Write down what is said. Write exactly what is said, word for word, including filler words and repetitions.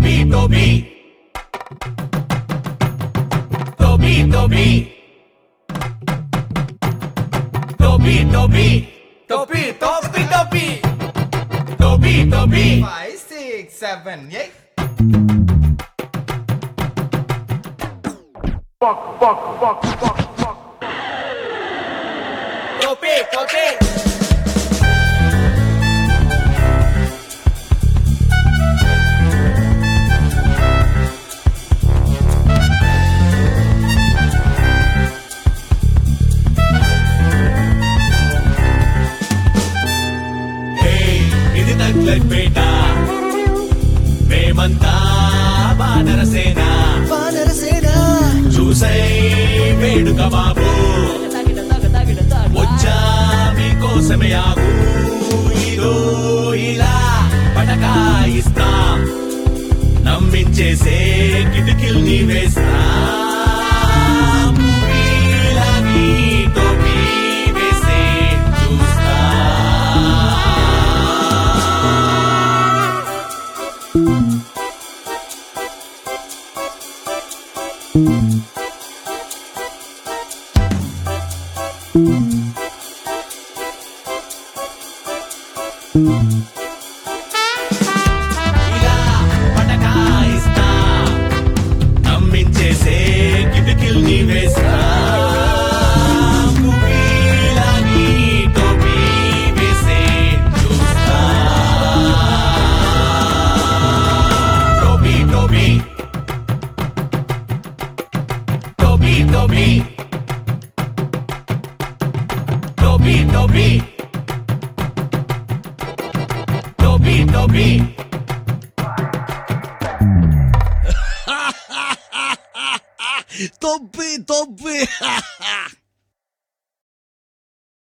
Toby, Toby, Toby, Toby, Toby, Toby, Topi, topi, topi. Toby, Toby. Five, six, seven, eight. Fuck, fuck, fuck, fuck, fuck. Topi, topi. Hey, ఇది తగ్లక్ పేట మేమంతా బానరసేన చూసై వేడుక బాబు వచ్చా మీకోసమే ఆగు ఇదో ఇలా పటకాయిస్తా నమ్మించేసే కిటికీల్ని వేస్తా మూవీలాగి టోపీ వేసే చూస్తా ఇలా పటకాయిస్తా నమ్మించేసే కిటికీల్ని వేస్తా మూవీలాగి టోపీ వేసే చూస్తా టోపీ టోపీ టోపీ టోపీ టోపీ టోపీ Toby, Toby. Topi, topi.